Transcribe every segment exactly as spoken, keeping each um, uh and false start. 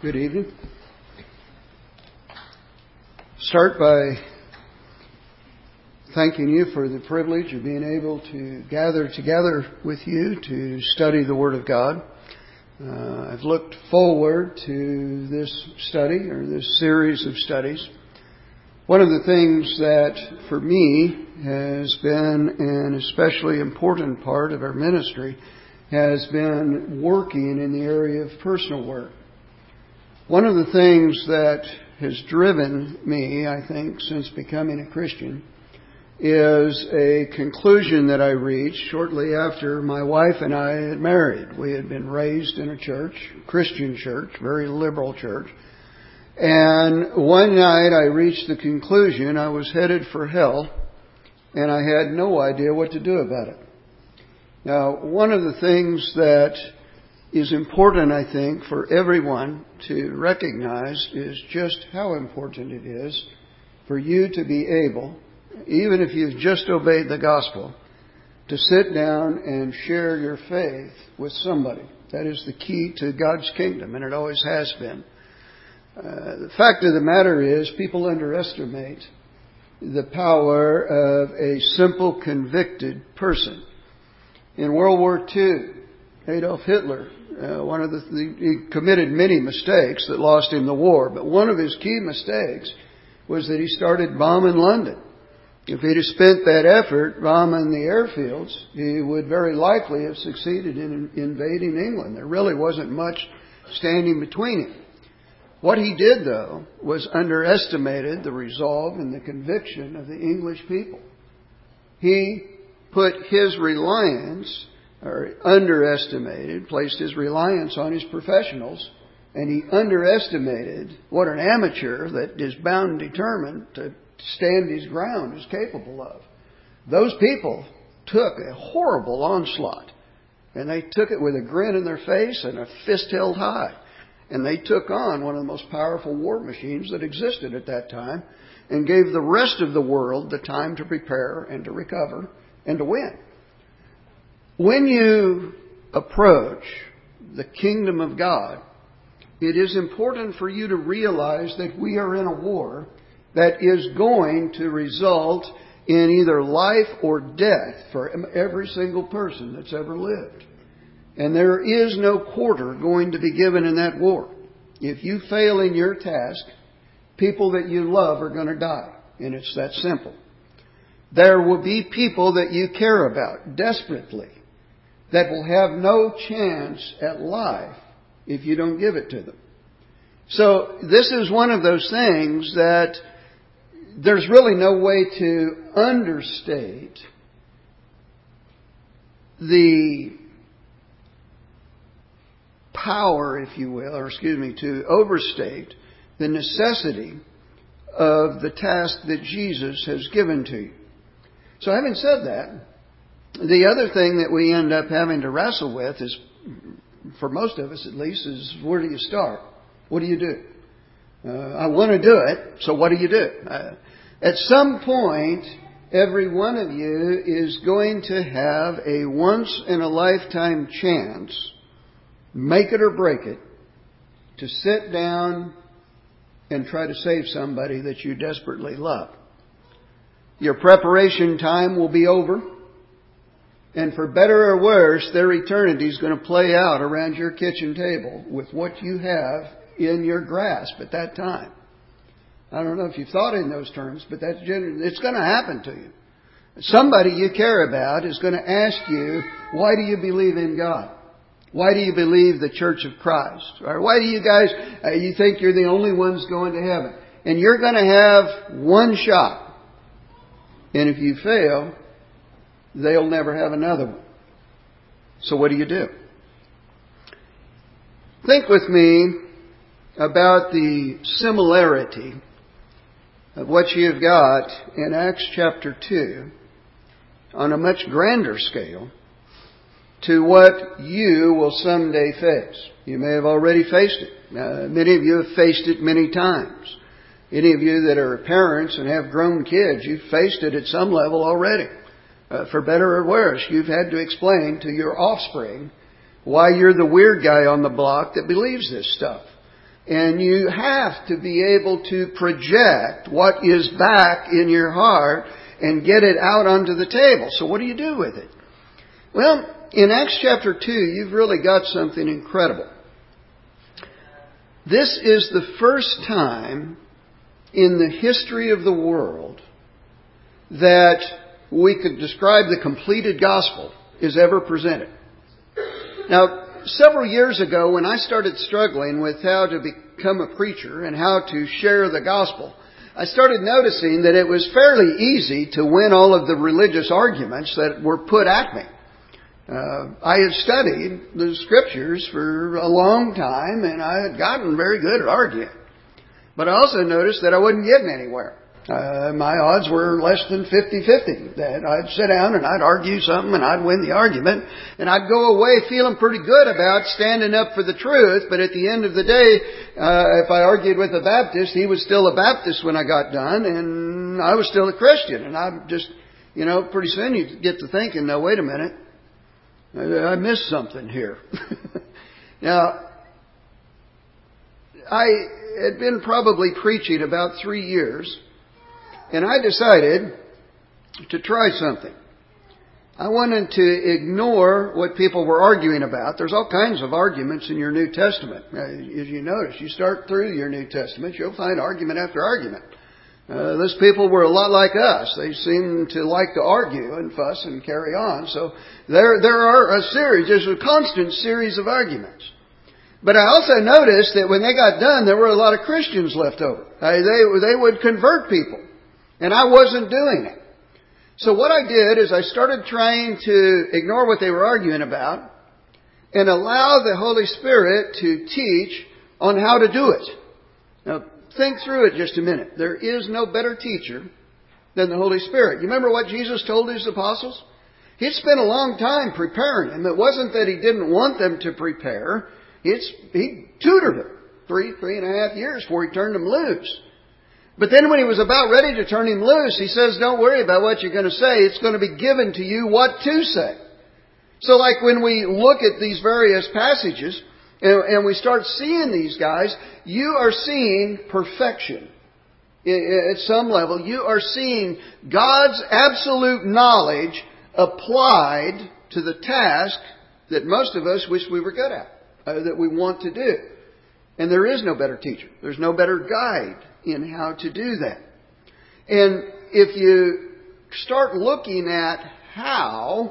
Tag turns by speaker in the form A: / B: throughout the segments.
A: Good evening. Start by thanking you for the privilege of being able to gather together with you to study the Word of God. Uh, I've looked forward to this study or this series of studies. One of the things that for me has been an especially important part of our ministry has been working in the area of personal work. One of the things that has driven me, I think, since becoming a Christian is a conclusion that I reached shortly after my wife and I had married. We had been raised in a church, a Christian church, very liberal church. And one night I reached the conclusion I was headed for hell and I had no idea what to do about it. Now, one of the things that is important, I think, for everyone to recognize is just how important it is for you to be able, even if you've just obeyed the gospel, to sit down and share your faith with somebody. That is the key to God's kingdom, and it always has been. Uh, the fact of the matter is, people underestimate the power of a simple, convicted person. In World War Two, Adolf Hitler, uh, one of the, he committed many mistakes that lost him the war, but one of his key mistakes was that he started bombing London. If he'd have spent that effort bombing the airfields, he would very likely have succeeded in invading England. There really wasn't much standing between him. What he did, though, was underestimated the resolve and the conviction of the English people. He put his reliance, or underestimated, placed his reliance on his professionals, and he underestimated what an amateur that is bound and determined to stand his ground is capable of. Those people took a horrible onslaught, and they took it with a grin in their face and a fist held high. And they took on one of the most powerful war machines that existed at that time and gave the rest of the world the time to prepare and to recover and to win. When you approach the kingdom of God, it is important for you to realize that we are in a war that is going to result in either life or death for every single person that's ever lived. And there is no quarter going to be given in that war. If you fail in your task, people that you love are going to die. And it's that simple. There will be people that you care about desperately that will have no chance at life if you don't give it to them. So this is one of those things that there's really no way to understate the power, if you will, or excuse me, to overstate the necessity of the task that Jesus has given to you. So having said that, the other thing that we end up having to wrestle with is, for most of us at least, is where do you start? What do you do? Uh, I want to do it, so what do you do? Uh, at some point, every one of you is going to have a once-in-a-lifetime chance, make it or break it, to sit down and try to save somebody that you desperately love. Your preparation time will be over. And for better or worse, their eternity is going to play out around your kitchen table with what you have in your grasp at that time. I don't know if you've thought in those terms, but that's generally, it's going to happen to you. Somebody you care about is going to ask you, why do you believe in God? Why do you believe the Church of Christ? Or why do you guys, uh, you think you're the only ones going to heaven? And you're going to have one shot. And if you fail, they'll never have another one. So what do you do? Think with me about the similarity of what you've got in Acts chapter two on a much grander scale to what you will someday face. You may have already faced it. Uh, many of you have faced it many times. Any of you that are parents and have grown kids, you've faced it at some level already. Uh, for better or worse, you've had to explain to your offspring why you're the weird guy on the block that believes this stuff. And you have to be able to project what is back in your heart and get it out onto the table. So what do you do with it? Well, in Acts chapter two, you've really got something incredible. This is the first time in the history of the world that we could describe the completed gospel is ever presented. Now, several years ago, when I started struggling with how to become a preacher and how to share the gospel, I started noticing that it was fairly easy to win all of the religious arguments that were put at me. Uh, I had studied the Scriptures for a long time, and I had gotten very good at arguing. But I also noticed that I wasn't getting anywhere. Uh, my odds were less than fifty-fifty. That I'd sit down and I'd argue something and I'd win the argument. And I'd go away feeling pretty good about standing up for the truth. But at the end of the day, uh, if I argued with a Baptist, he was still a Baptist when I got done. And I was still a Christian. And I'm just, you know, pretty soon you get to thinking, now wait a minute. I missed something here. Now, I had been probably preaching about three years. And I decided to try something. I wanted to ignore what people were arguing about. There's all kinds of arguments in your New Testament. As you notice, you start through your New Testament, you'll find argument after argument. Uh, those people were a lot like us. They seemed to like to argue and fuss and carry on. So there, there are a series, there's a constant series of arguments. But I also noticed that when they got done, there were a lot of Christians left over. Uh, they, they would convert people. And I wasn't doing it. So what I did is I started trying to ignore what they were arguing about and allow the Holy Spirit to teach on how to do it. Now, think through it just a minute. There is no better teacher than the Holy Spirit. You remember what Jesus told His apostles? He'd spent a long time preparing them. It wasn't that He didn't want them to prepare. It's, he tutored them three, three and a half years before He turned them loose. But then when He was about ready to turn him loose, He says, don't worry about what you're going to say. It's going to be given to you what to say. So like when we look at these various passages and, and we start seeing these guys, you are seeing perfection. At some level, you are seeing God's absolute knowledge applied to the task that most of us wish we were good at, uh, that we want to do. And there is no better teacher. There's no better guide in how to do that. And if you start looking at how,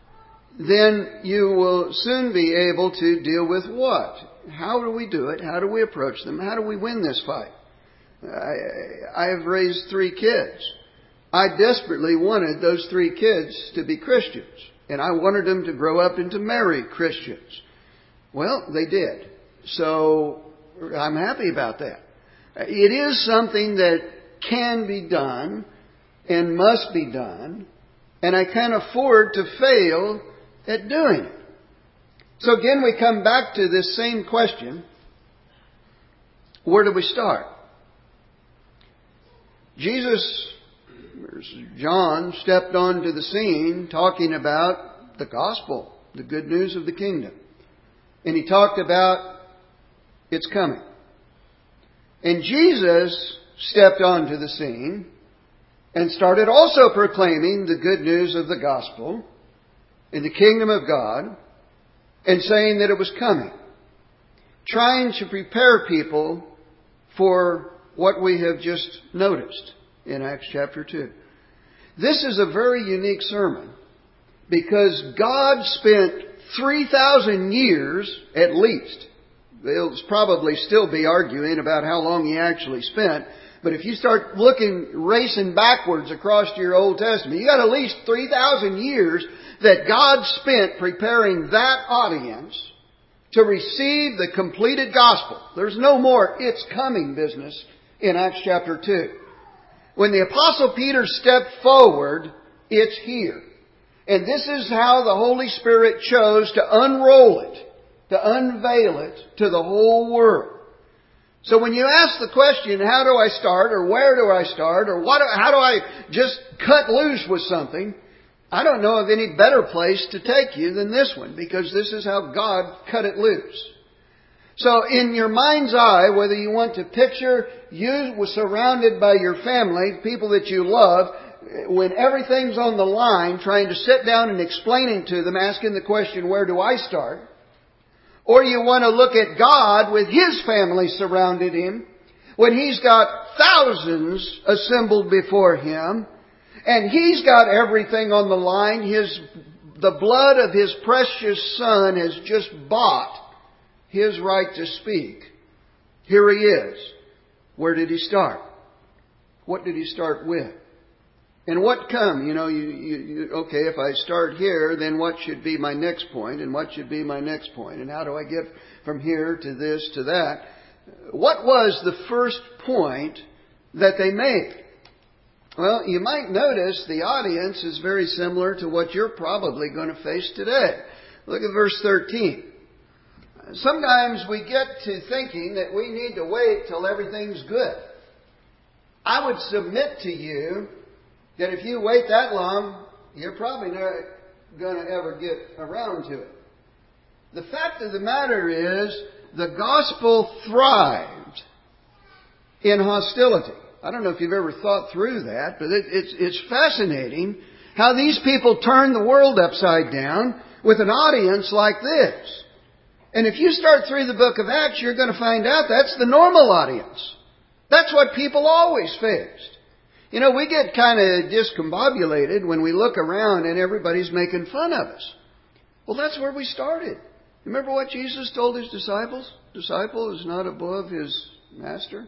A: then you will soon be able to deal with what? How do we do it? How do we approach them? How do we win this fight? I, I have raised three kids. I desperately wanted those three kids to be Christians. And I wanted them to grow up and to marry Christians. Well, they did. So I'm happy about that. It is something that can be done and must be done, and I can't afford to fail at doing it. So again, we come back to this same question. Where do we start? Jesus, John, stepped onto the scene talking about the gospel, the good news of the kingdom. And he talked about its coming. And Jesus stepped onto the scene and started also proclaiming the good news of the gospel in the kingdom of God and saying that it was coming. Trying to prepare people for what we have just noticed in Acts chapter two. This is a very unique sermon because God spent three thousand years at least. They'll probably still be arguing about how long He actually spent. But if you start looking, racing backwards across your Old Testament, you got at least three thousand years that God spent preparing that audience to receive the completed gospel. There's no more it's coming business in Acts chapter two. When the Apostle Peter stepped forward, it's here. And this is how the Holy Spirit chose to unroll it, to unveil it to the whole world. So when you ask the question, how do I start, or where do I start, or what, how do I just cut loose with something, I don't know of any better place to take you than this one, because this is how God cut it loose. So in your mind's eye, whether you want to picture you was surrounded by your family, people that you love, when everything's on the line, trying to sit down and explaining to them, asking the question, where do I start? Or you want to look at God with His family surrounded Him, when He's got thousands assembled before Him, and He's got everything on the line. His, the blood of His precious Son has just bought His right to speak. Here He is. Where did He start? What did He start with? And what come? You know, you, you, you, okay, if I start here, then what should be my next point? And what should be my next point? And how do I get from here to this to that? What was the first point that they made? Well, you might notice the audience is very similar to what you're probably going to face today. Look at verse thirteen. Sometimes we get to thinking that we need to wait till everything's good. I would submit to you that if you wait that long, you're probably not going to ever get around to it. The fact of the matter is, the gospel thrived in hostility. I don't know if you've ever thought through that, but it, it's, it's fascinating how these people turned the world upside down with an audience like this. And if you start through the book of Acts, you're going to find out that's the normal audience. That's what people always faced. You know, we get kind of discombobulated when we look around and everybody's making fun of us. Well, that's where we started. Remember what Jesus told His disciples? Disciple is not above his master.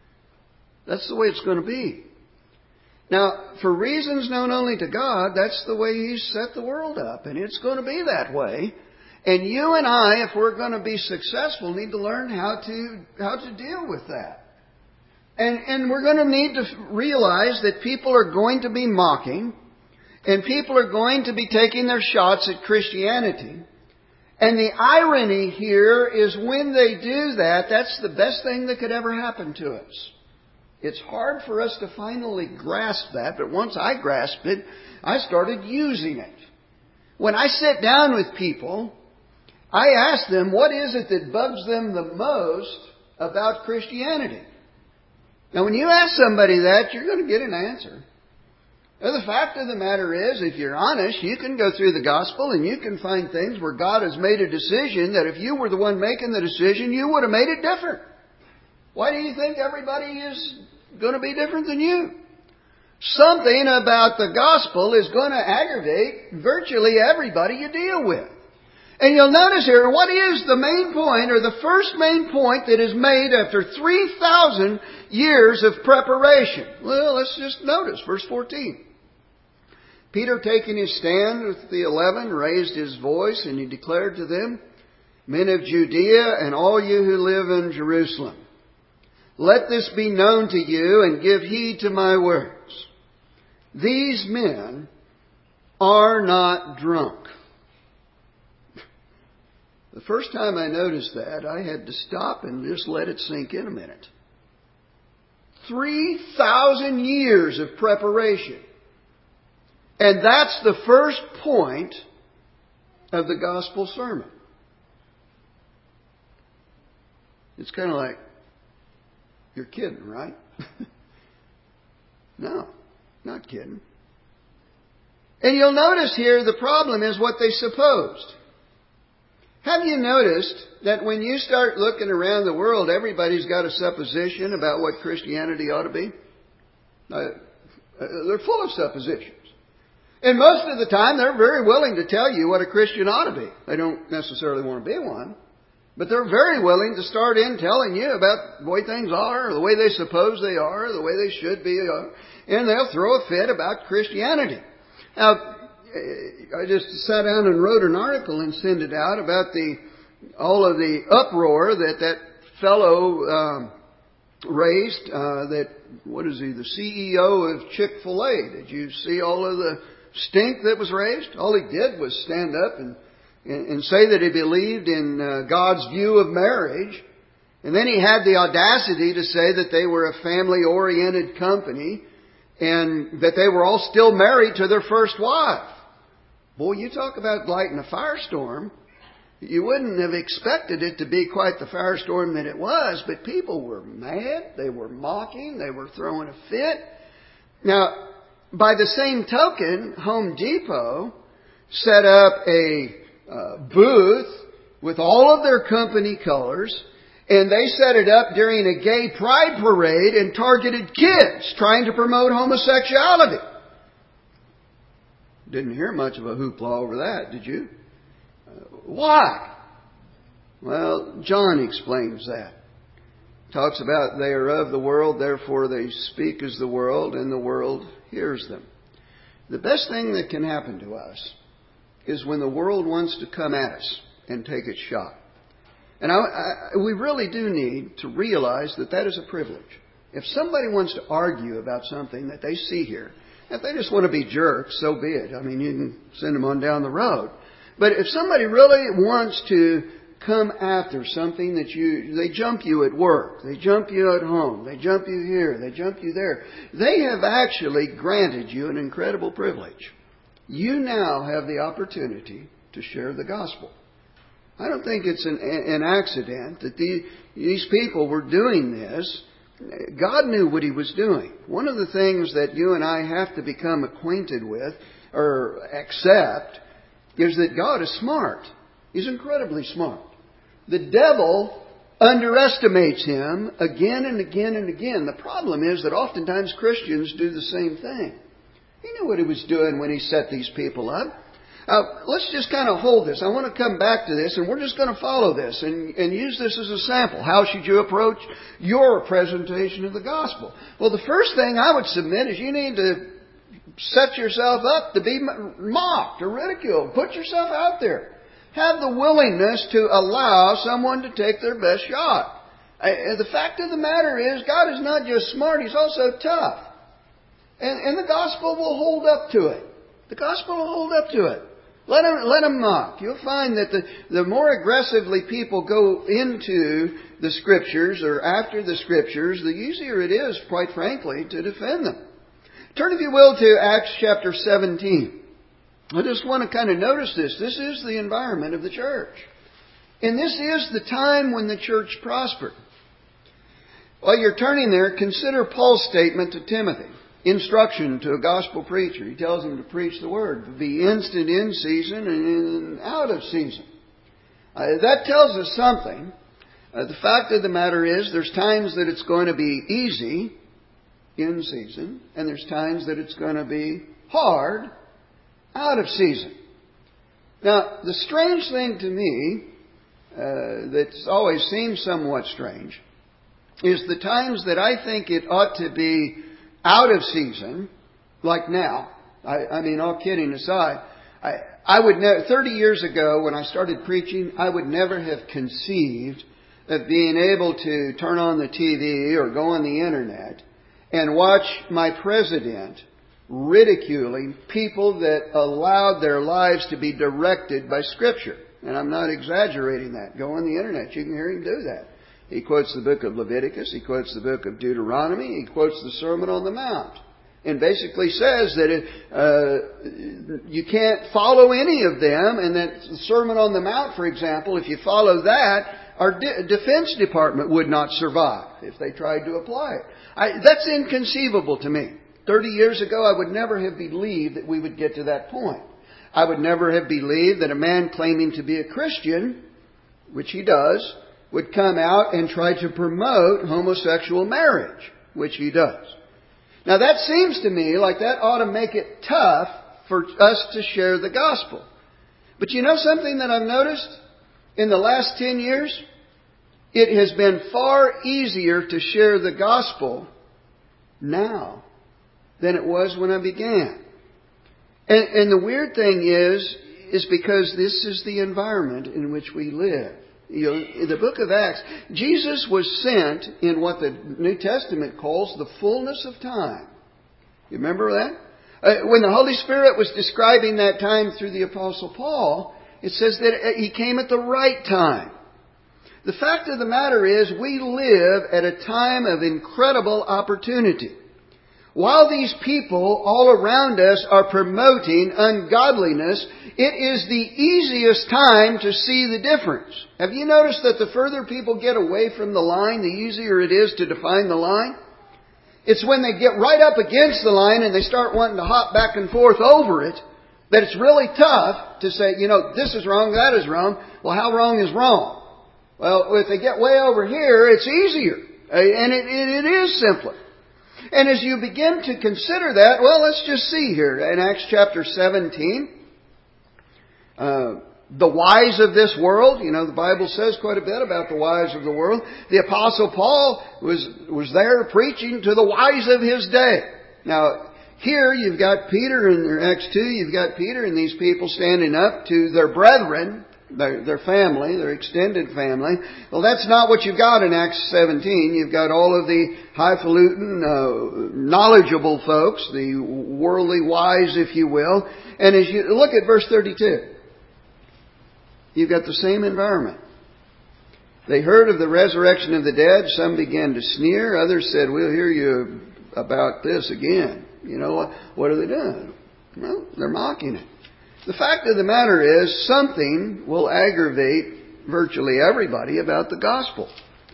A: That's the way it's going to be. Now, for reasons known only to God, that's the way He's set the world up. And it's going to be that way. And you and I, if we're going to be successful, need to learn how to how to deal with that. And, and we're going to need to realize that people are going to be mocking, and people are going to be taking their shots at Christianity. And the irony here is when they do that, that's the best thing that could ever happen to us. It's hard for us to finally grasp that, but once I grasped it, I started using it. When I sit down with people, I ask them, what is it that bugs them the most about Christianity? Now, when you ask somebody that, you're going to get an answer. Now, the fact of the matter is, if you're honest, you can go through the gospel and you can find things where God has made a decision that if you were the one making the decision, you would have made it different. Why do you think everybody is going to be different than you? Something about the gospel is going to aggravate virtually everybody you deal with. And you'll notice here, what is the main point, or the first main point that is made after three thousand years of preparation? Well, let's just notice verse fourteen. Peter, taking his stand with the eleven, raised his voice, and he declared to them, Men of Judea, and all you who live in Jerusalem, let this be known to you, and give heed to my words. These men are not drunk. The first time I noticed that, I had to stop and just let it sink in a minute. Three thousand years of preparation. And that's the first point of the gospel sermon. It's kind of like, you're kidding, right? No, not kidding. And you'll notice here the problem is what they supposed. Have you noticed that when you start looking around the world, everybody's got a supposition about what Christianity ought to be? Uh, they're full of suppositions. And most of the time, they're very willing to tell you what a Christian ought to be. They don't necessarily want to be one. But they're very willing to start in telling you about the way things are, or the way they suppose they are, or the way they should be. And they'll throw a fit about Christianity. Now, I just sat down and wrote an article and sent it out about the all of the uproar that that fellow um, raised. Uh, that what is he? The C E O of Chick-fil-A. Did you see all of the stink that was raised? All he did was stand up and and, and say that he believed in uh, God's view of marriage, and then he had the audacity to say that they were a family-oriented company and that they were all still married to their first wife. Boy, you talk about lighting a firestorm. You wouldn't have expected it to be quite the firestorm that it was, but people were mad, they were mocking, they were throwing a fit. Now, by the same token, Home Depot set up a uh, booth with all of their company colors, and they set it up during a gay pride parade and targeted kids trying to promote homosexuality. Didn't hear much of a hoopla over that, did you? Why? Well, John explains that. Talks about they are of the world, therefore they speak as the world, and the world hears them. The best thing that can happen to us is when the world wants to come at us and take its shot. And I, I, we really do need to realize that that is a privilege. If somebody wants to argue about something that they see here, if they just want to be jerks, so be it. I mean, you can send them on down the road. But if somebody really wants to come after something that you, they jump you at work, they jump you at home, they jump you here, they jump you there, they have actually granted you an incredible privilege. You now have the opportunity to share the gospel. I don't think it's an, an accident that the, these people were doing this. God knew what He was doing. One of the things that you and I have to become acquainted with or accept is that God is smart. He's incredibly smart. The devil underestimates Him again and again and again. The problem is that oftentimes Christians do the same thing. He knew what He was doing when He set these people up. Uh, let's just kind of hold this. I want to come back to this, and we're just going to follow this and, and use this as a sample. How should you approach your presentation of the gospel? Well, the first thing I would submit is you need to set yourself up to be mocked or ridiculed. Put yourself out there. Have the willingness to allow someone to take their best shot. Uh, the fact of the matter is, God is not just smart, He's also tough. And, and the gospel will hold up to it. The gospel will hold up to it. Let them, let them mock. You'll find that the, the more aggressively people go into the Scriptures or after the Scriptures, the easier it is, quite frankly, to defend them. Turn, if you will, to Acts chapter seventeen. I just want to kind of notice this. This is the environment of the church. And this is the time when the church prospered. While you're turning there, consider Paul's statement to Timothy. Instruction to a gospel preacher. He tells him to preach the word. Be instant in season and out of season. Uh, that tells us something. Uh, the fact of the matter is there's times that it's going to be easy in season, and there's times that it's going to be hard out of season. Now, the strange thing to me, uh, that's always seemed somewhat strange, is the times that I think it ought to be out of season, like now. I, I mean, all kidding aside, I, I would never, thirty years ago when I started preaching, I would never have conceived of being able to turn on the T V or go on the internet and watch my president ridiculing people that allowed their lives to be directed by Scripture. And I'm not exaggerating that. Go on the internet. You can hear him do that. He quotes the book of Leviticus. He quotes the book of Deuteronomy. He quotes the Sermon on the Mount. And basically says that it, uh, you can't follow any of them. And that the Sermon on the Mount, for example, if you follow that, our de- Defense Department would not survive if they tried to apply it. I, that's inconceivable to me. Thirty years ago, I would never have believed that we would get to that point. I would never have believed that a man claiming to be a Christian, which he does, would come out and try to promote homosexual marriage, which he does. Now that seems to me like that ought to make it tough for us to share the gospel. But you know something that I've noticed? In the last ten years, it has been far easier to share the gospel now than it was when I began. And, and the weird thing is, is because this is the environment in which we live. You know, in the book of Acts, Jesus was sent in what the New Testament calls the fullness of time. You remember that? Uh, when the Holy Spirit was describing that time through the Apostle Paul, it says that He came at the right time. The fact of the matter is, we live at a time of incredible opportunity. While these people all around us are promoting ungodliness, it is the easiest time to see the difference. Have you noticed that the further people get away from the line, the easier it is to define the line? It's when they get right up against the line and they start wanting to hop back and forth over it, that it's really tough to say, you know, this is wrong, that is wrong. Well, how wrong is wrong? Well, if they get way over here, it's easier. And it, it, it is simpler. And as you begin to consider that, well, let's just see here. In Acts chapter seventeen, uh, the wise of this world, you know, the Bible says quite a bit about the wise of the world. The Apostle Paul was, was there preaching to the wise of his day. Now, here you've got Peter in Acts two, you've got Peter and these people standing up to their brethren, their, their family, their extended family. Well, that's not what you've got in Acts seventeen. You've got all of the highfalutin, uh, knowledgeable folks, the worldly wise, if you will. And as you look at verse thirty-two, you've got the same environment. They heard of the resurrection of the dead. Some began to sneer. Others said, we'll hear you about this again. You know, what, what are they doing? Well, they're mocking it. The fact of the matter is, something will aggravate virtually everybody about the gospel.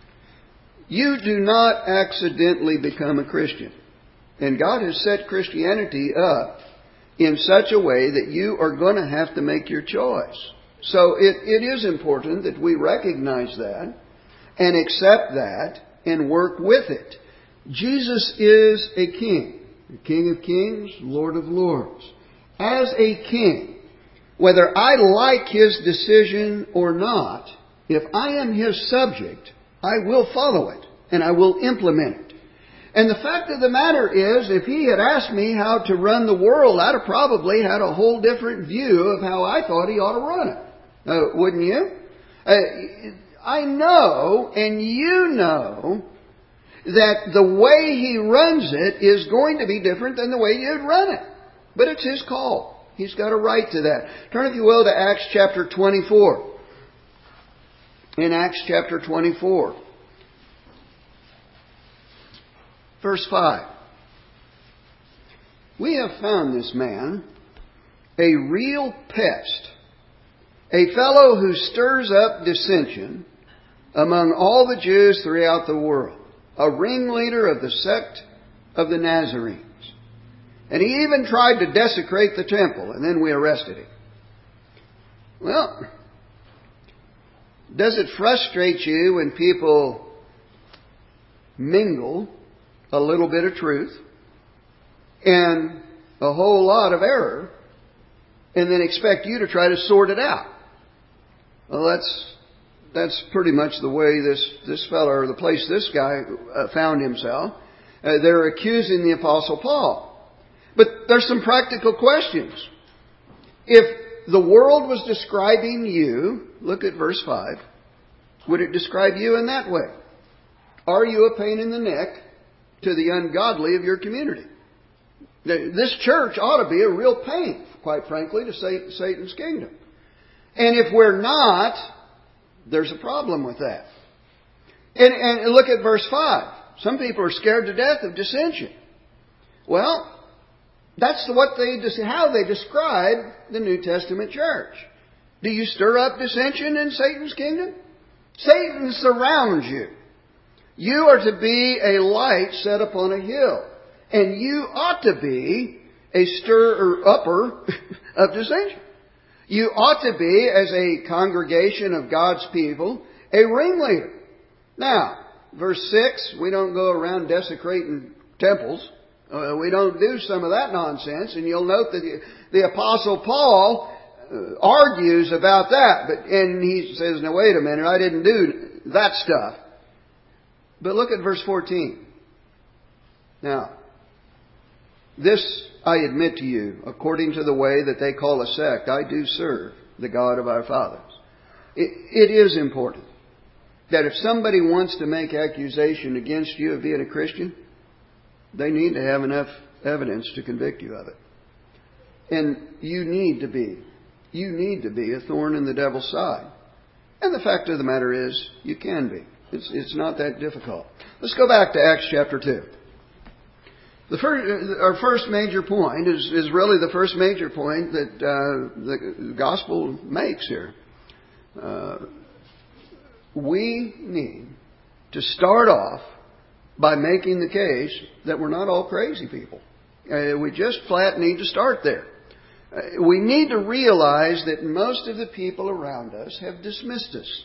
A: You do not accidentally become a Christian. And God has set Christianity up in such a way that you are going to have to make your choice. So it, it is important that we recognize that and accept that and work with it. Jesus is a king. The King of Kings, Lord of Lords. As a king, whether I like His decision or not, if I am His subject, I will follow it and I will implement it. And the fact of the matter is, if He had asked me how to run the world, I'd have probably had a whole different view of how I thought He ought to run it. Uh, wouldn't you? Uh, I know, and you know, that the way He runs it is going to be different than the way you'd run it. But it's His call. He's got a right to that. Turn, if you will, to Acts chapter twenty-four. In Acts chapter twenty-four. Verse five. We have found this man a real pest, a fellow who stirs up dissension among all the Jews throughout the world, a ringleader of the sect of the Nazarenes. And he even tried to desecrate the temple, and then we arrested him. Well, does it frustrate you when people mingle a little bit of truth and a whole lot of error and then expect you to try to sort it out? Well, that's that's pretty much the way this, this fellow, or the place this guy uh, found himself. Uh, they're accusing the Apostle Paul. But there's some practical questions. If the world was describing you, look at verse five, would it describe you in that way? Are you a pain in the neck to the ungodly of your community? This church ought to be a real pain, quite frankly, to Satan's kingdom. And if we're not, there's a problem with that. And, and look at verse five. Some people are scared to death of dissension. Well, that's what they, how they describe the New Testament church. Do you stir up dissension in Satan's kingdom? Satan surrounds you. You are to be a light set upon a hill. And you ought to be a stir-upper of dissension. You ought to be, as a congregation of God's people, a ringleader. Now, verse six, we don't go around desecrating temples. Uh, we don't do some of that nonsense. And you'll note that the, the Apostle Paul uh, argues about that. But and he says, now wait a minute, I didn't do that stuff. But look at verse fourteen. Now, this I admit to you, according to the way that they call a sect, I do serve the God of our fathers. It, it is important that if somebody wants to make accusation against you of being a Christian, they need to have enough evidence to convict you of it. And you need to be, you need to be a thorn in the devil's side. And the fact of the matter is, you can be. It's, it's not that difficult. Let's go back to Acts chapter two. The first, our first major point is, is really the first major point that uh, the gospel makes here. Uh, we need to start off by making the case that we're not all crazy people. Uh, we just flat need to start there. Uh, we need to realize that most of the people around us have dismissed us.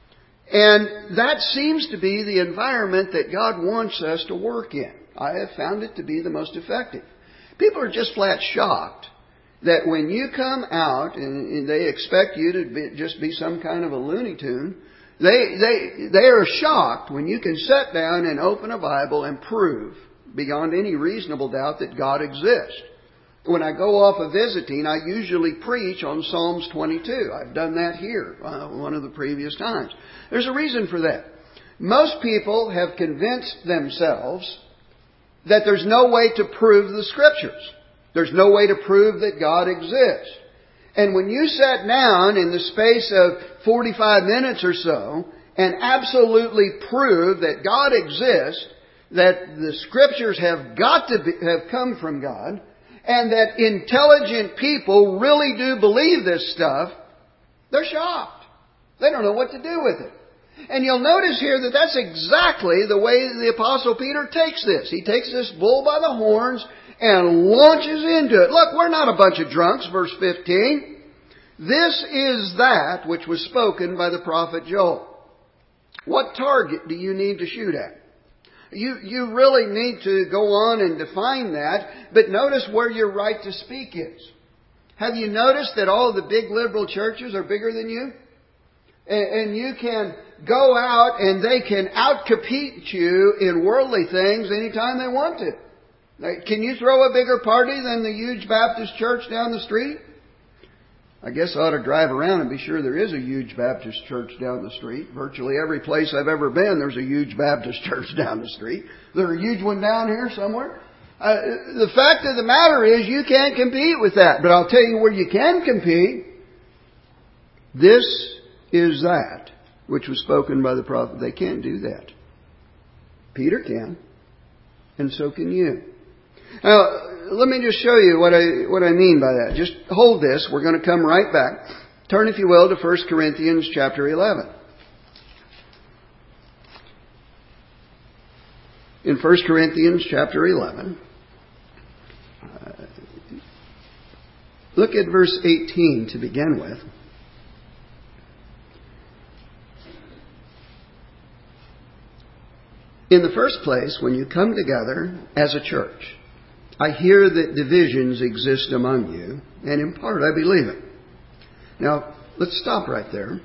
A: And that seems to be the environment that God wants us to work in. I have found it to be the most effective. People are just flat shocked that when you come out and they expect you to be, just be some kind of a Looney Tune, they, they, they are shocked when you can sit down and open a Bible and prove beyond any reasonable doubt that God exists. When I go off a visiting, I usually preach on Psalms twenty-two. I've done that here uh, one of the previous times. There's a reason for that. Most people have convinced themselves that there's no way to prove the Scriptures. There's no way to prove that God exists. And when you sat down in the space of forty-five minutes or so and absolutely prove that God exists, that the Scriptures have got to be, have come from God, and that intelligent people really do believe this stuff, they're shocked. They don't know what to do with it. And you'll notice here that that's exactly the way the Apostle Peter takes this. He takes this bull by the horns and launches into it. Look, we're not a bunch of drunks, verse fifteen. This is that which was spoken by the prophet Joel. What target do you need to shoot at? You, you really need to go on and define that, but notice where your right to speak is. Have you noticed that all the big liberal churches are bigger than you? And, and you can go out and they can out-compete you in worldly things anytime they want to. Can you throw a bigger party than the huge Baptist church down the street? I guess I ought to drive around and be sure there is a huge Baptist church down the street. Virtually every place I've ever been, there's a huge Baptist church down the street. Is there a huge one down here somewhere? Uh, the fact of the matter is you can't compete with that. But I'll tell you where you can compete. This is that which was spoken by the prophet. They can't do that. Peter can. And so can you. Now, let me just show you what I what I mean by that. Just hold this. We're going to come right back. Turn, if you will, to First Corinthians chapter eleven. In First Corinthians chapter eleven, uh, look at verse eighteen to begin with. In the first place, when you come together as a church, I hear that divisions exist among you, and in part I believe it. Now, let's stop right there.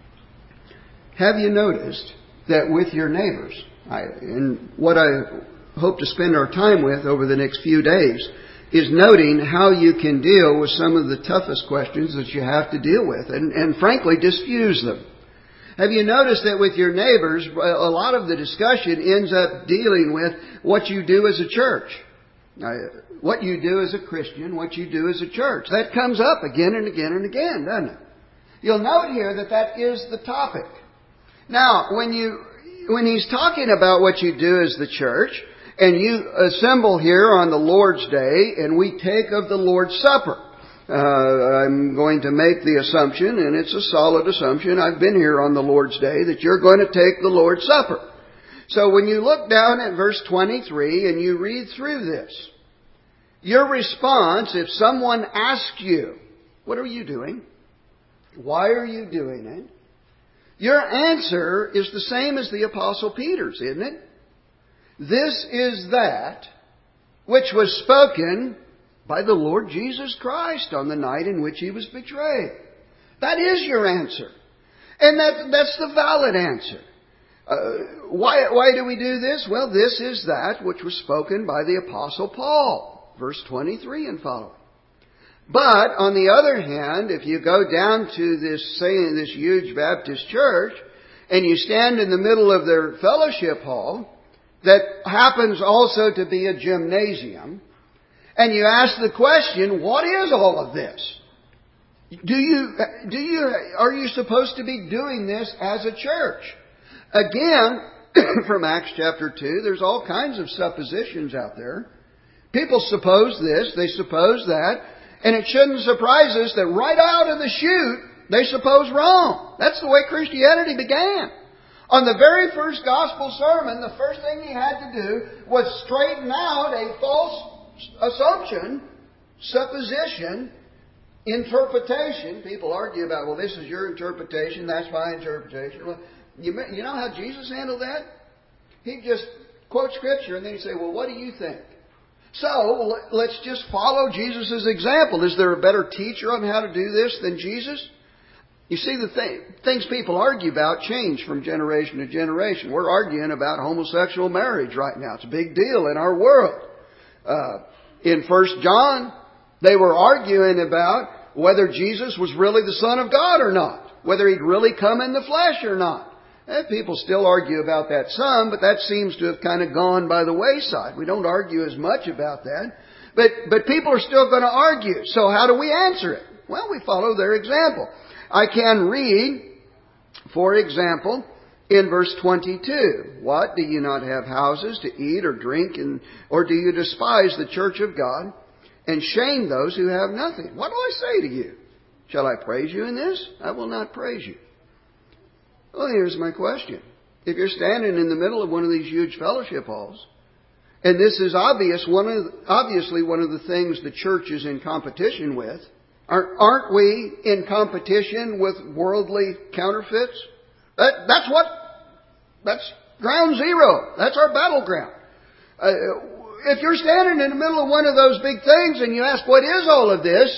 A: Have you noticed that with your neighbors, I, and what I hope to spend our time with over the next few days, is noting how you can deal with some of the toughest questions that you have to deal with, and, and frankly, diffuse them. Have you noticed that with your neighbors, a lot of the discussion ends up dealing with what you do as a church? What you do as a Christian, what you do as a church. That comes up again and again and again, doesn't it? You'll note here that that is the topic. Now, when you when he's talking about what you do as the church, and you assemble here on the Lord's Day, and we take of the Lord's Supper. Uh, I'm going to make the assumption, and it's a solid assumption, I've been here on the Lord's Day, that you're going to take the Lord's Supper. So when you look down at verse twenty-three and you read through this, your response, if someone asks you, what are you doing? Why are you doing it? Your answer is the same as the Apostle Peter's, isn't it? This is that which was spoken by the Lord Jesus Christ on the night in which He was betrayed. That is your answer. And that, that's the valid answer. Uh, why, why do we do this? Well, this is that which was spoken by the Apostle Paul, verse twenty-three and following. But, on the other hand, if you go down to this, say, this huge Baptist church, and you stand in the middle of their fellowship hall, that happens also to be a gymnasium, and you ask the question, what is all of this? Do you, do you, are you supposed to be doing this as a church? Again, from Acts chapter two, there's all kinds of suppositions out there. People suppose this, they suppose that, and it shouldn't surprise us that right out of the chute, they suppose wrong. That's the way Christianity began. On the very first gospel sermon, the first thing he had to do was straighten out a false assumption, supposition, interpretation. People argue about, well, this is your interpretation, that's my interpretation. Well, you, you know how Jesus handled that? He'd just quote Scripture and then he'd say, well, what do you think? So, let's just follow Jesus' example. Is there a better teacher on how to do this than Jesus? You see, the thing, things people argue about change from generation to generation. We're arguing about homosexual marriage right now. It's a big deal in our world. Uh, in First John, they were arguing about whether Jesus was really the Son of God or not. Whether He'd really come in the flesh or not. And people still argue about that some, but that seems to have kind of gone by the wayside. We don't argue as much about that. But, but people are still going to argue. So how do we answer it? Well, we follow their example. I can read, for example, in verse twenty-two. What? Do you not have houses to eat or drink? And, or do you despise the church of God and shame those who have nothing? What do I say to you? Shall I praise you in this? I will not praise you. Well, here's my question. If you're standing in the middle of one of these huge fellowship halls, and this is obvious, one of the, obviously one of the things the church is in competition with, aren't we in competition with worldly counterfeits? That, that's what, that's ground zero. That's our battleground. Uh, if you're standing in the middle of one of those big things and you ask, what is all of this?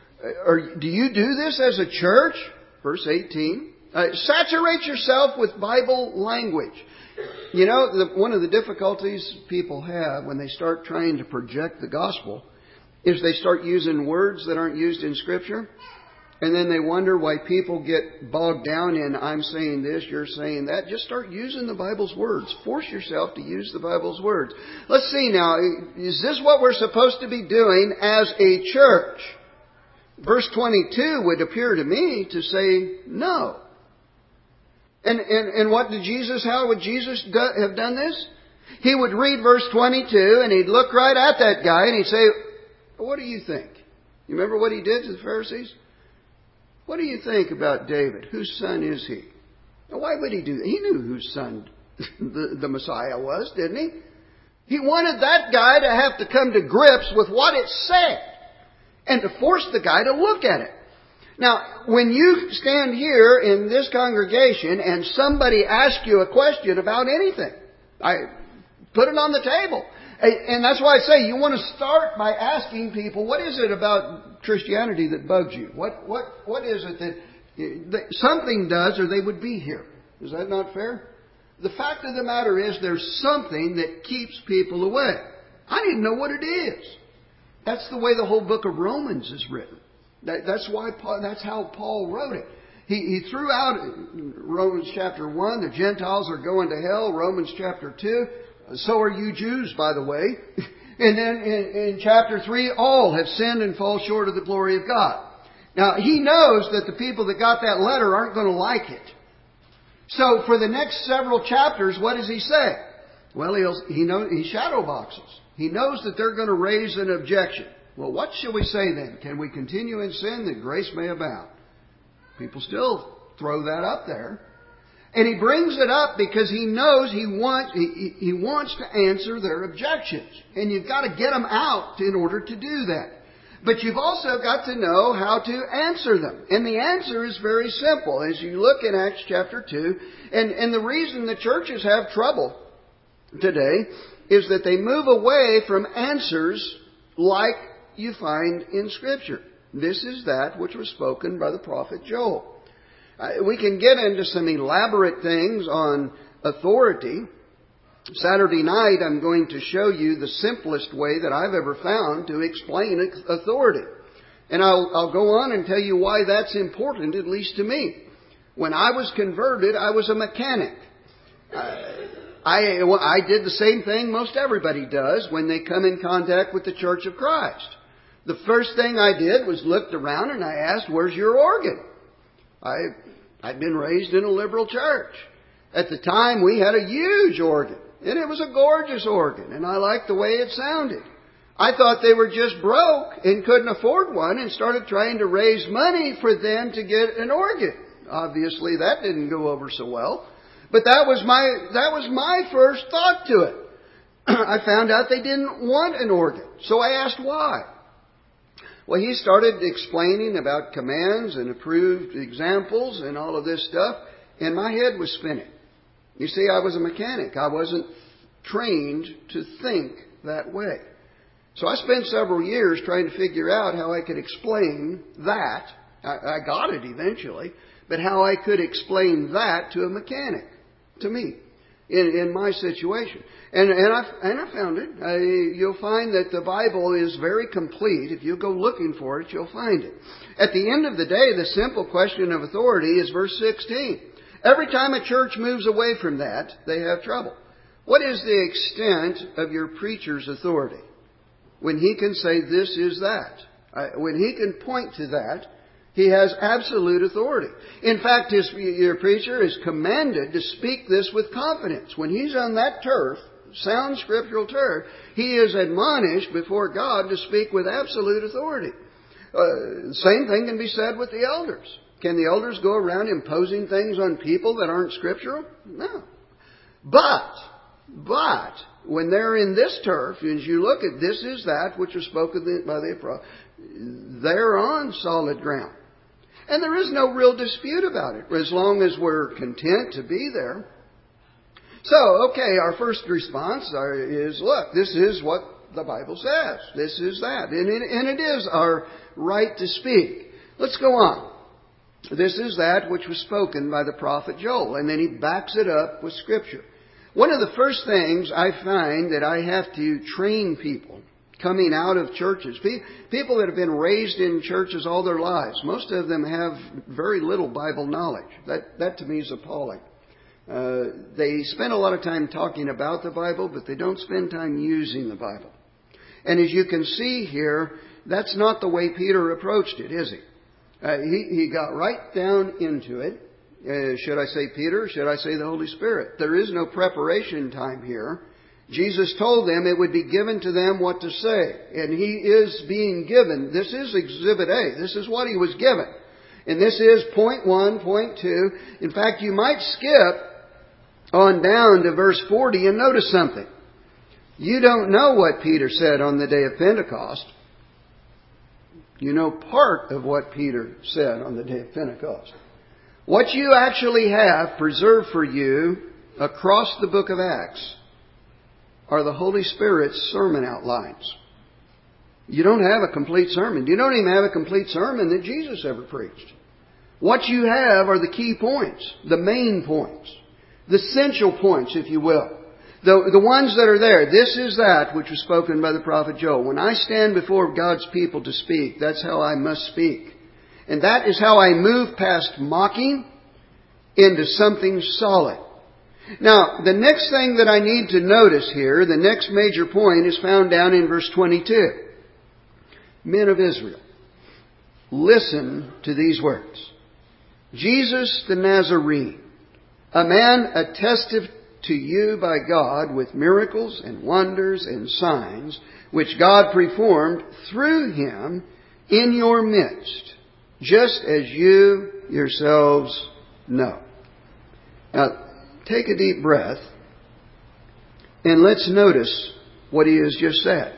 A: Or do you do this as a church? Verse eighteen. Uh, saturate yourself with Bible language. You know, the, one of the difficulties people have when they start trying to project the gospel is they start using words that aren't used in Scripture. And then they wonder why people get bogged down in, I'm saying this, you're saying that. Just start using the Bible's words. Force yourself to use the Bible's words. Let's see now, is this what we're supposed to be doing as a church? Verse twenty-two would appear to me to say no. And, and, and what did Jesus, how would Jesus do, have done this? He would read verse twenty-two and he'd look right at that guy and he'd say, what do you think? You remember what he did to the Pharisees? What do you think about David? Whose son is he? Now, why would he do that? He knew whose son the, the Messiah was, didn't he? He wanted that guy to have to come to grips with what it said and to force the guy to look at it. Now, when you stand here in this congregation and somebody asks you a question about anything, I put it on the table. And that's why I say you want to start by asking people, what is it about Christianity that bugs you? What what what is it that, that something does, or they would be here? Is that not fair? The fact of the matter is there's something that keeps people away. I didn't know what it is. That's the way the whole book of Romans is written. That, that's why Paul, that's how Paul wrote it. He, he threw out Romans chapter one, the Gentiles are going to hell. Romans chapter two, so are you Jews, by the way. And then in, in chapter three, all have sinned and fall short of the glory of God. Now, he knows that the people that got that letter aren't going to like it. So for the next several chapters, what does he say? Well, he'll, he knows, he shadow boxes. He knows that they're going to raise an objection. Well, what shall we say then? Can we continue in sin that grace may abound? People still throw that up there. And he brings it up because he knows he wants, he, he wants to answer their objections. And you've got to get them out in order to do that. But you've also got to know how to answer them. And the answer is very simple. As you look in Acts chapter two, and, and the reason the churches have trouble today is that they move away from answers like you find in Scripture. This is that which was spoken by the prophet Joel. Uh, we can get into some elaborate things on authority. Saturday night I'm going to show you the simplest way that I've ever found to explain authority. And I'll, I'll go on and tell you why that's important, at least to me. When I was converted, I was a mechanic. Uh, I, I did the same thing most everybody does when they come in contact with the Church of Christ. The first thing I did was looked around and I asked, where's your organ? I, I'd been raised in a liberal church. At the time, we had a huge organ. And it was a gorgeous organ. And I liked the way it sounded. I thought they were just broke and couldn't afford one and started trying to raise money for them to get an organ. Obviously, that didn't go over so well. But that was my, that was my first thought to it. I found out they didn't want an organ. So I asked why. Well, he started explaining about commands and approved examples and all of this stuff, and my head was spinning. You see, I was a mechanic. I wasn't trained to think that way. So I spent several years trying to figure out how I could explain that. I, I got it eventually, but how I could explain that to a mechanic, to me, in, in my situation. And, and, I, and I found it. I, you'll find that the Bible is very complete. If you go looking for it, you'll find it. At the end of the day, the simple question of authority is verse sixteen. Every time a church moves away from that, they have trouble. What is the extent of your preacher's authority? When he can say this is that. When he can point to that, he has absolute authority. In fact, his, your preacher is commanded to speak this with confidence. When he's on that turf, sound scriptural turf, he is admonished before God to speak with absolute authority. Uh, same thing can be said with the elders. Can the elders go around imposing things on people that aren't scriptural? No. But, but, when they're in this turf, as you look at this is that which was spoken by the prophet, they're on solid ground. And there is no real dispute about it, as long as we're content to be there. So, okay, our first response is, look, this is what the Bible says. This is that. And it, and it is our right to speak. Let's go on. This is that which was spoken by the prophet Joel. And then he backs it up with Scripture. One of the first things I find that I have to train people coming out of churches, people that have been raised in churches all their lives, most of them have very little Bible knowledge. That, that to me is appalling. Uh, they spend a lot of time talking about the Bible, but they don't spend time using the Bible. And as you can see here, that's not the way Peter approached it, is he? Uh, he, he got right down into it. Uh, should I say Peter or should I say the Holy Spirit? There is no preparation time here. Jesus told them it would be given to them what to say. And He is being given. This is Exhibit A. This is what He was given. And this is point one, point two. In fact, you might skip on down to verse forty and notice something. You don't know what Peter said on the day of Pentecost. You know part of what Peter said on the day of Pentecost. What you actually have preserved for you across the book of Acts are the Holy Spirit's sermon outlines. You don't have a complete sermon. You don't even have a complete sermon that Jesus ever preached. What you have are the key points, the main points, the essential points, if you will. The, the ones that are there. This is that which was spoken by the prophet Joel. When I stand before God's people to speak, that's how I must speak. And that is how I move past mocking into something solid. Now, the next thing that I need to notice here, the next major point, is found down in verse twenty-two. Men of Israel, listen to these words. Jesus the Nazarene, a man attested to you by God with miracles and wonders and signs, which God performed through Him in your midst, just as you yourselves know. Now, take a deep breath and let's notice what he has just said.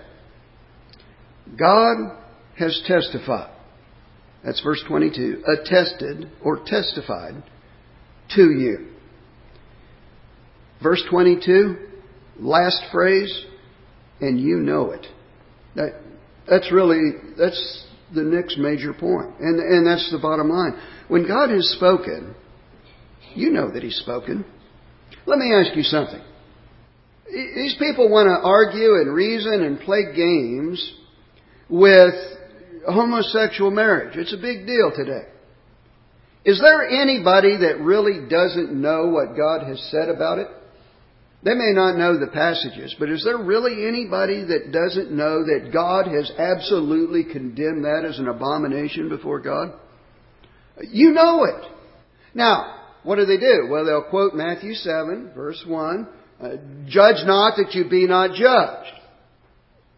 A: God has testified. That's verse twenty-two. Attested or testified to you. Verse twenty-two, last phrase, and you know it. That, that's really, that's the next major point. And, and that's the bottom line. When God has spoken, you know that He's spoken. Let me ask you something. These people want to argue and reason and play games with homosexual marriage. It's a big deal today. Is there anybody that really doesn't know what God has said about it? They may not know the passages, but is there really anybody that doesn't know that God has absolutely condemned that as an abomination before God? You know it. Now, what do they do? Well, they'll quote Matthew seven, verse one, uh, judge not that you be not judged.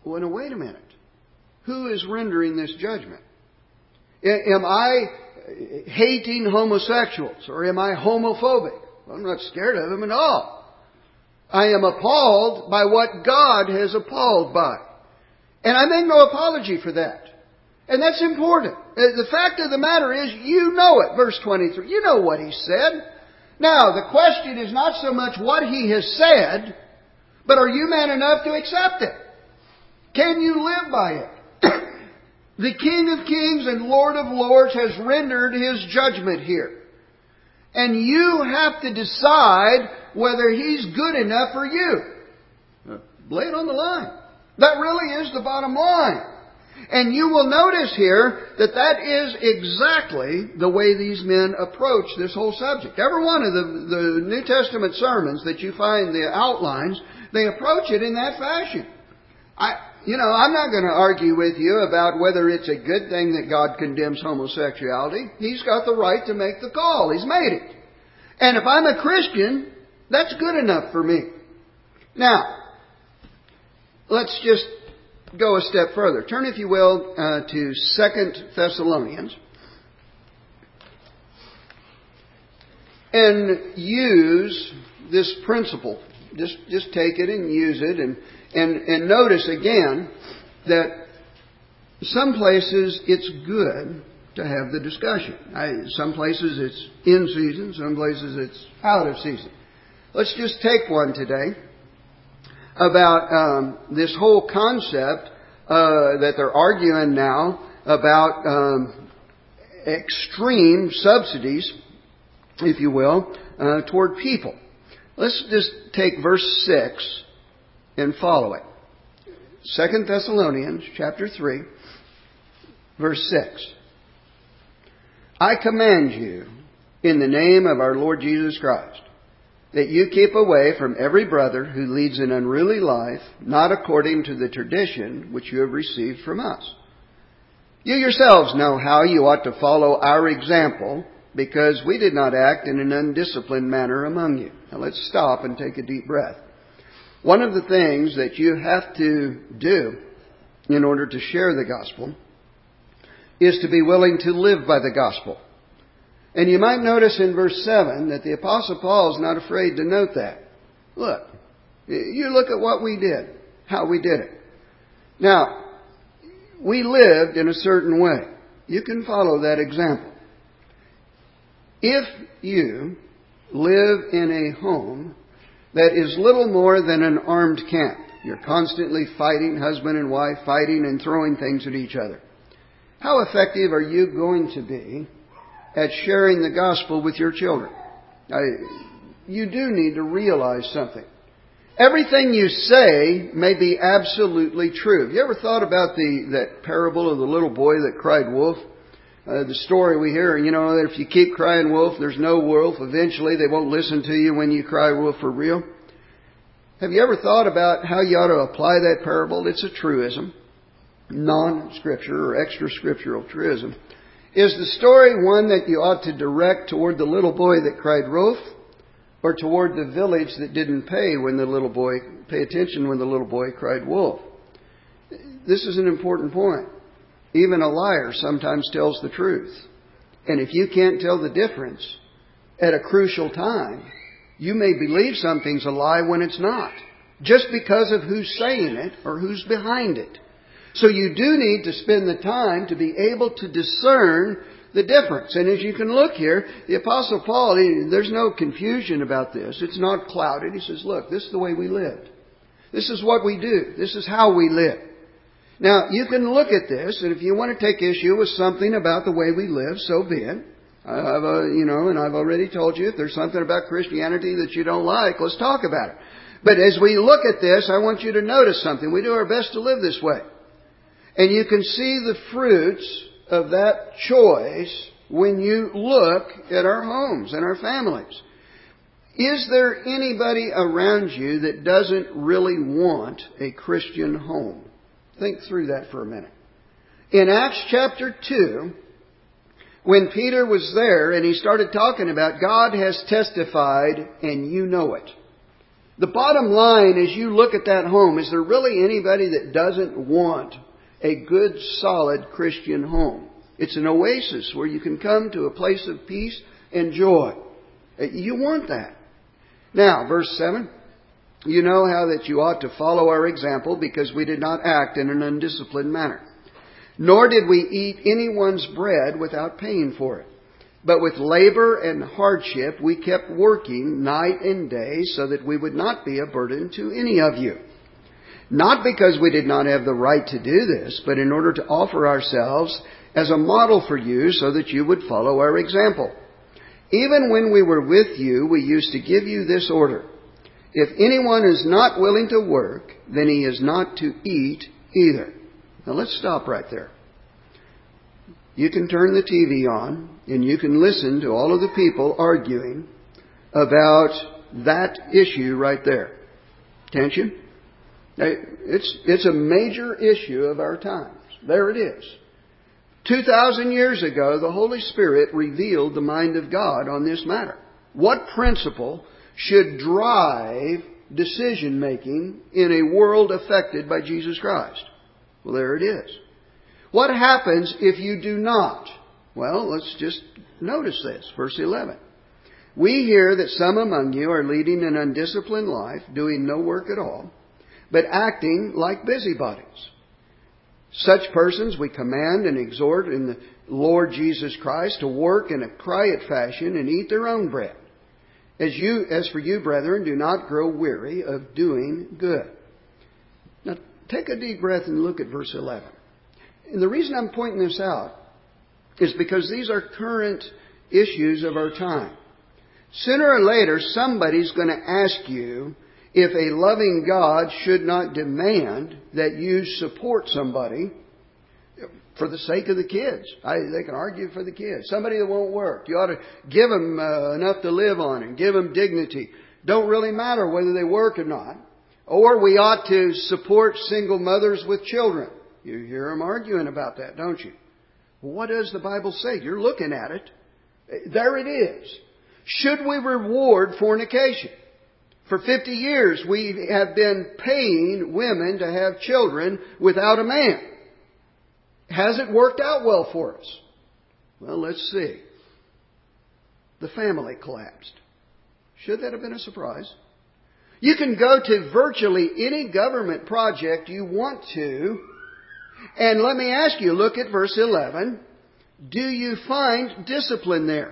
A: well, now, wait a minute. Who is rendering this judgment? Am I hating homosexuals, or am I homophobic? Well, I'm not scared of them at all. I am appalled by what God has appalled by. And I make no apology for that. And that's important. The fact of the matter is, you know it. Verse twenty-three. You know what He said. Now, the question is not so much what He has said, but are you man enough to accept it? Can you live by it? The King of Kings and Lord of Lords has rendered His judgment here. And you have to decide whether He's good enough for you. Lay it on the line. That really is the bottom line. And you will notice here that that is exactly the way these men approach this whole subject. Every one of the, the New Testament sermons that you find, the outlines, they approach it in that fashion. I, you know, I'm not going to argue with you about whether it's a good thing that God condemns homosexuality. He's got the right to make the call. He's made it. And if I'm a Christian, that's good enough for me. Now, let's just go a step further. Turn, if you will, uh, to Second Thessalonians. And use this principle. Just, just take it and use it. And, and, and notice again that some places it's good to have the discussion. I, some places it's in season. Some places it's out of season. Let's just take one today about um, this whole concept uh, that they're arguing now about um, extreme subsidies, if you will, uh, toward people. Let's just take verse six and follow it. Second Thessalonians chapter three, verse six. I command you in the name of our Lord Jesus Christ, that you keep away from every brother who leads an unruly life, not according to the tradition which you have received from us. You yourselves know how you ought to follow our example, because we did not act in an undisciplined manner among you. Now let's stop and take a deep breath. One of the things that you have to do in order to share the gospel is to be willing to live by the gospel. And you might notice in verse seven that the Apostle Paul is not afraid to note that. Look, you look at what we did, how we did it. Now, we lived in a certain way. You can follow that example. If you live in a home that is little more than an armed camp, you're constantly fighting, husband and wife, fighting and throwing things at each other, how effective are you going to be at sharing the gospel with your children? Now, you do need to realize something. Everything you say may be absolutely true. Have you ever thought about the that parable of the little boy that cried wolf? Uh, the story we hear, you know, that if you keep crying wolf, there's no wolf. Eventually they won't listen to you when you cry wolf for real. Have you ever thought about how you ought to apply that parable? It's a truism, non-scripture or extra-scriptural truism. Is the story one that you ought to direct toward the little boy that cried wolf, or toward the village that didn't pay when the little boy pay attention when the little boy cried wolf? This is an important point. Even a liar sometimes tells the truth. And if you can't tell the difference at a crucial time, you may believe something's a lie when it's not, just because of who's saying it or who's behind it. So you do need to spend the time to be able to discern the difference. And as you can look here, the Apostle Paul, he, there's no confusion about this. It's not clouded. He says, look, this is the way we lived. This is what we do. This is how we live. Now, you can look at this, and if you want to take issue with something about the way we live, so be it. I've, uh, you know, and I've already told you, if there's something about Christianity that you don't like, let's talk about it. But as we look at this, I want you to notice something. We do our best to live this way. And you can see the fruits of that choice when you look at our homes and our families. Is there anybody around you that doesn't really want a Christian home? Think through that for a minute. In Acts chapter two, when Peter was there and he started talking about God has testified and you know it. The bottom line as you look at that home, is there really anybody that doesn't want a good, solid Christian home? It's an oasis where you can come to a place of peace and joy. You want that. Now, verse seven. You know how that you ought to follow our example, because we did not act in an undisciplined manner. Nor did we eat anyone's bread without paying for it. But with labor and hardship we kept working night and day, so that we would not be a burden to any of you. Not because we did not have the right to do this, but in order to offer ourselves as a model for you, so that you would follow our example. Even when we were with you, we used to give you this order: if anyone is not willing to work, then he is not to eat either. Now let's stop right there. You can turn the T V on and you can listen to all of the people arguing about that issue right there. Can't you? It's, it's a major issue of our times. There it is. Two thousand years ago, the Holy Spirit revealed the mind of God on this matter. What principle should drive decision making in a world affected by Jesus Christ? Well, there it is. What happens if you do not? Well, let's just notice this. Verse eleven. We hear that some among you are leading an undisciplined life, doing no work at all, but acting like busybodies. Such persons we command and exhort in the Lord Jesus Christ to work in a quiet fashion and eat their own bread. As you, as for you, brethren, do not grow weary of doing good. Now, take a deep breath and look at verse eleven. And the reason I'm pointing this out is because these are current issues of our time. Sooner or later, somebody's going to ask you if a loving God should not demand that you support somebody for the sake of the kids. I, they can argue for the kids. Somebody that won't work. You ought to give them uh, enough to live on and give them dignity. Don't really matter whether they work or not. Or we ought to support single mothers with children. You hear them arguing about that, don't you? Well, what does the Bible say? You're looking at it. There it is. Should we reward fornication? For fifty years we have been paying women to have children without a man. Has it worked out well for us? Well, let's see. The family collapsed. Should that have been a surprise? You can go to virtually any government project you want to, and let me ask you, look at verse eleven. Do you find discipline there?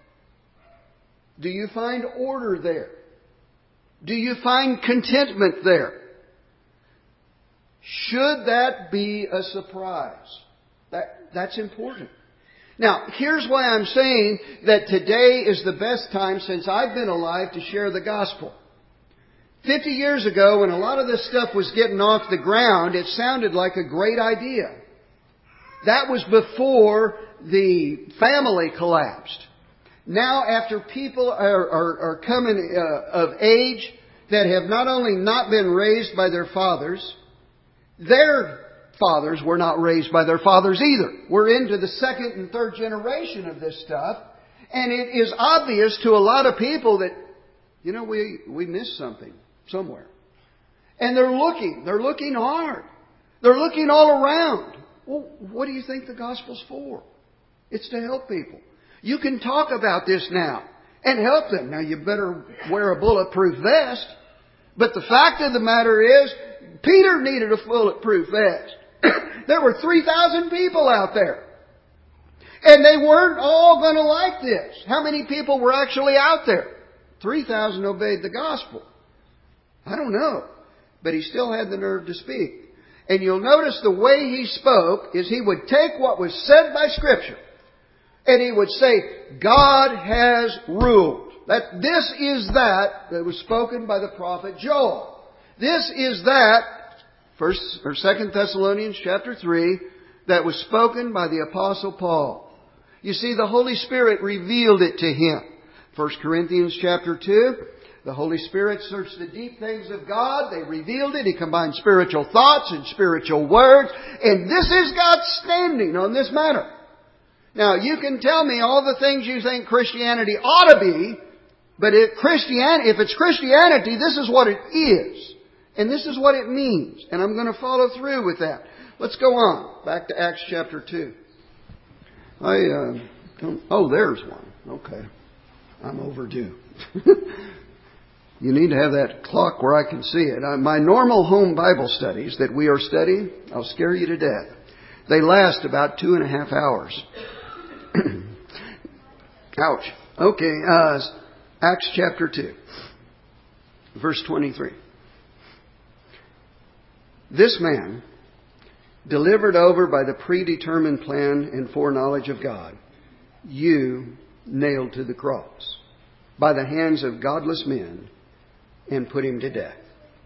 A: Do you find order there? Do you find contentment there? Should that be a surprise? That, that's important. Now, here's why I'm saying that today is the best time since I've been alive to share the gospel. Fifty years ago, when a lot of this stuff was getting off the ground, it sounded like a great idea. That was before the family collapsed. Now, after people are, are, are coming uh, of age that have not only not been raised by their fathers, their fathers were not raised by their fathers either. We're into the second and third generation of this stuff. And it is obvious to a lot of people that, you know, we, we missed something somewhere. And they're looking. They're looking hard. They're looking all around. Well, what do you think the gospel's for? It's to help people. You can talk about this now and help them. Now, you better wear a bulletproof vest. But the fact of the matter is, Peter needed a bulletproof vest. There were three thousand people out there. And they weren't all going to like this. How many people were actually out there? three thousand obeyed the gospel. I don't know. But he still had the nerve to speak. And you'll notice the way he spoke is he would take what was said by Scripture and he would say, God has ruled. That this is that that was spoken by the prophet Joel. This is that, First or Second Thessalonians chapter three, that was spoken by the Apostle Paul. You see, the Holy Spirit revealed it to him. First Corinthians chapter two, the Holy Spirit searched the deep things of God. They revealed it. He combined spiritual thoughts and spiritual words. And this is God's standing on this matter. Now, you can tell me all the things you think Christianity ought to be, But if Christianity, if it's Christianity, this is what it is. And this is what it means. And I'm going to follow through with that. Let's go on. Back to Acts chapter two. I, uh, don't, oh, there's one. Okay. I'm overdue. You need to have that clock where I can see it. Uh, my normal home Bible studies that we are studying, I'll scare you to death. They last about two and a half hours. Ouch. Okay, uh, Acts chapter two, verse twenty-three. This man, delivered over by the predetermined plan and foreknowledge of God, you nailed to the cross by the hands of godless men and put him to death.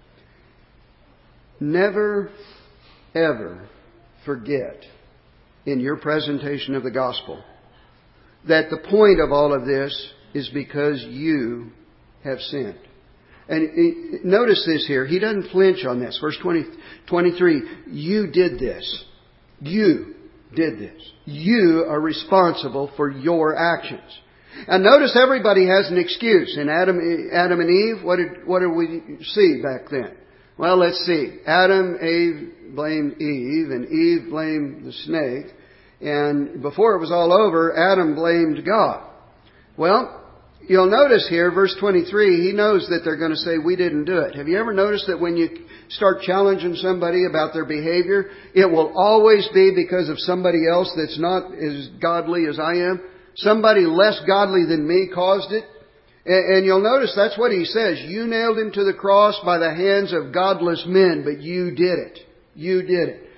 A: Never, ever forget in your presentation of the gospel that the point of all of this is because you have sinned. And notice this here. He doesn't flinch on this. Verse twenty, twenty-three. You did this. You did this. You are responsible for your actions. And notice everybody has an excuse. In Adam, Adam and Eve, what did, what did we see back then? Well, let's see. Adam, Eve blamed Eve, and Eve blamed the snake. And before it was all over, Adam blamed God. Well, you'll notice here, verse twenty-three, he knows that they're going to say, we didn't do it. Have you ever noticed that when you start challenging somebody about their behavior, it will always be because of somebody else that's not as godly as I am? Somebody less godly than me caused it? And you'll notice that's what he says. You nailed him to the cross by the hands of godless men, but you did it. You did it.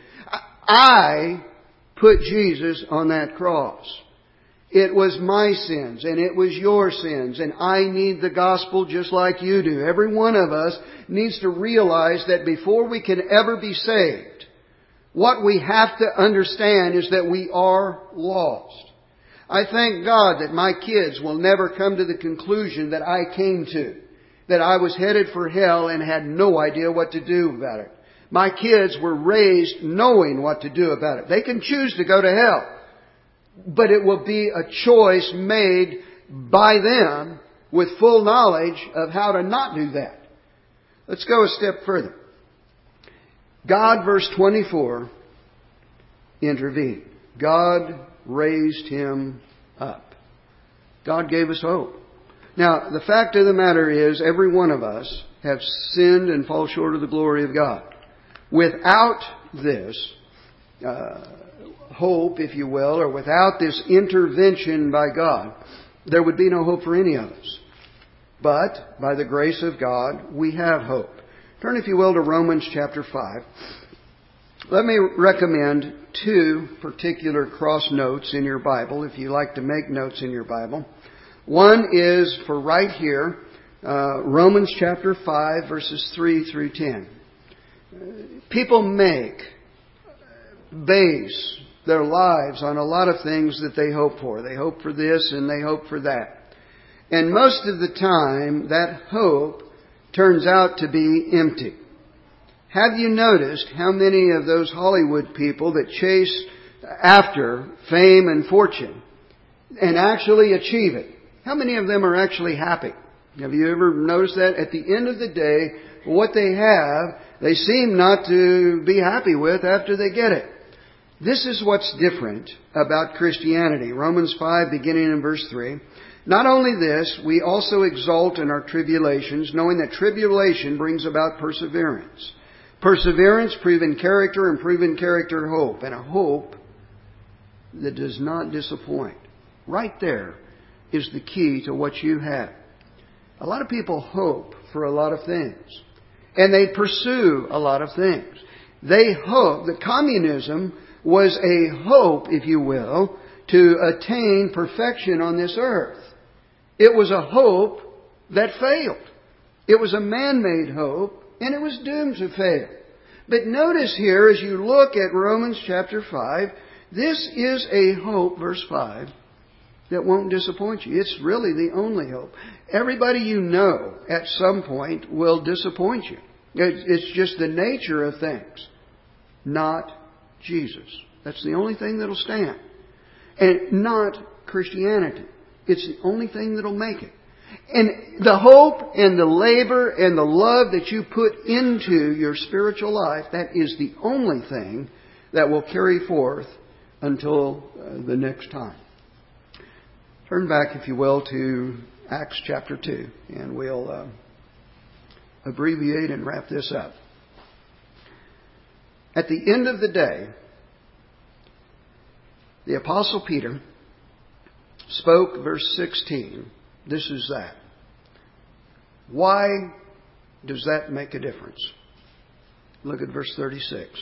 A: I put Jesus on that cross. It was my sins and it was your sins, and I need the gospel just like you do. Every one of us needs to realize that before we can ever be saved, what we have to understand is that we are lost. I thank God that my kids will never come to the conclusion that I came to, that I was headed for hell and had no idea what to do about it. My kids were raised knowing what to do about it. They can choose to go to hell, but it will be a choice made by them with full knowledge of how to not do that. Let's go a step further. God, verse twenty-four, intervened. God raised him up. God gave us hope. Now, the fact of the matter is, every one of us have sinned and fall short of the glory of God. Without this uh, hope, if you will, or without this intervention by God, there would be no hope for any of us. But, by the grace of God, we have hope. Turn, if you will, to Romans chapter five. Let me recommend two particular cross notes in your Bible, if you like to make notes in your Bible. One is for right here, uh, Romans chapter five, verses three through ten. People make, base their lives on a lot of things that they hope for. They hope for this and they hope for that. And most of the time, that hope turns out to be empty. Have you noticed how many of those Hollywood people that chase after fame and fortune and actually achieve it, how many of them are actually happy? Have you ever noticed that? At the end of the day, what they have, they seem not to be happy with after they get it. This is what's different about Christianity. Romans five, beginning in verse three. Not only this, we also exult in our tribulations, knowing that tribulation brings about perseverance. Perseverance, proven character, and proven character, hope. And a hope that does not disappoint. Right there is the key to what you have. A lot of people hope for a lot of things. And they pursue a lot of things. They hope that communism was a hope, if you will, to attain perfection on this earth. It was a hope that failed. It was a man-made hope, and it was doomed to fail. But notice here, as you look at Romans chapter five, this is a hope, verse five, that won't disappoint you. It's really the only hope. Everybody you know at some point will disappoint you. It's just the nature of things. Not Jesus. That's the only thing that'll stand. And not Christianity. It's the only thing that'll make it. And the hope and the labor and the love that you put into your spiritual life, that is the only thing that will carry forth until uh, the next time. Turn back, if you will, to Acts chapter two, and we'll uh, abbreviate and wrap this up. At the end of the day, the Apostle Peter spoke, verse sixteen. This is that. Why does that make a difference? Look at verse thirty-six.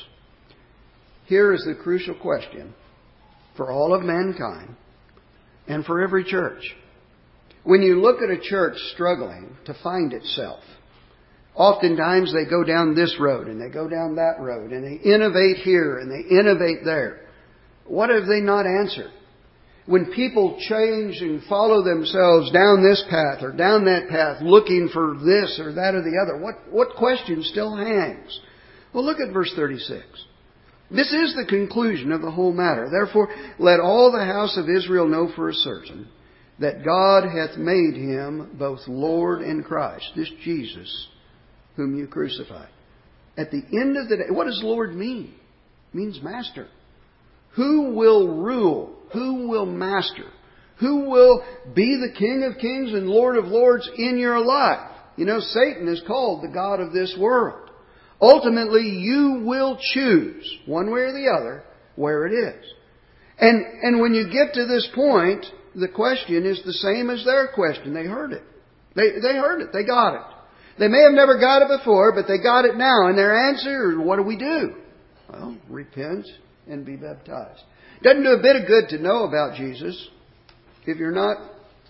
A: Here is the crucial question for all of mankind and for every church. When you look at a church struggling to find itself, oftentimes they go down this road and they go down that road and they innovate here and they innovate there. What have they not answered? When people change and follow themselves down this path or down that path, looking for this or that or the other, what, what question still hangs? Well, look at verse thirty-six. This is the conclusion of the whole matter. Therefore, let all the house of Israel know for a certain that God hath made him both Lord and Christ, this Jesus whom you crucified. At the end of the day, what does Lord mean? It means master. Who will rule? Who will master? Who will be the King of Kings and Lord of Lords in your life? You know, Satan is called the god of this world. Ultimately, you will choose, one way or the other, where it is. And, and when you get to this point, the question is the same as their question. They heard it. They, they heard it. They got it. They may have never got it before, but they got it now. And their answer, what do we do? Well, repent and be baptized. Doesn't do a bit of good to know about Jesus if you're not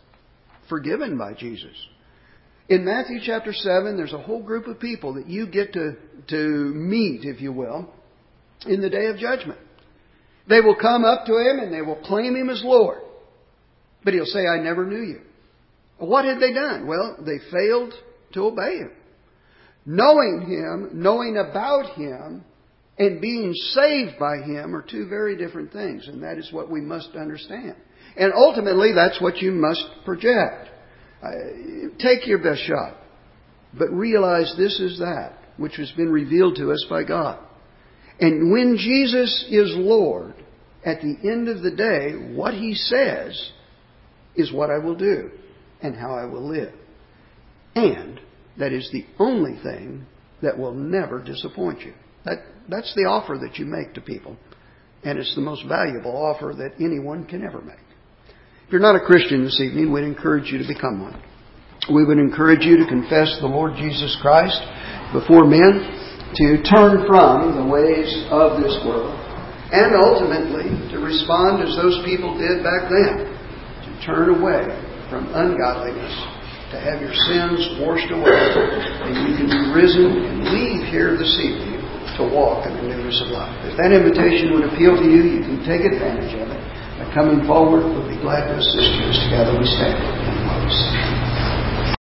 A: forgiven by Jesus. In Matthew chapter seven, there's a whole group of people that you get to, to meet, if you will, in the day of judgment. They will come up to Him and they will claim Him as Lord. But He'll say, I never knew you. What had they done? Well, they failed to obey Him. Knowing Him, knowing about Him, and being saved by Him are two very different things. And that is what we must understand. And ultimately, that's what you must project. Uh, take your best shot. But realize this is that which has been revealed to us by God. And when Jesus is Lord, at the end of the day, what He says is what I will do and how I will live. And that is the only thing that will never disappoint you. That, that's the offer that you make to people. And it's the most valuable offer that anyone can ever make. If you're not a Christian this evening, we'd encourage you to become one. We would encourage you to confess the Lord Jesus Christ before men, to turn from the ways of this world, and ultimately to respond as those people did back then, to turn away from ungodliness, to have your sins washed away, and you can be risen and leave here this evening to walk in the newness of life. If that invitation would appeal to you, you can take advantage of it. By coming forward, we'll be glad to assist you as together we stand and while we sing.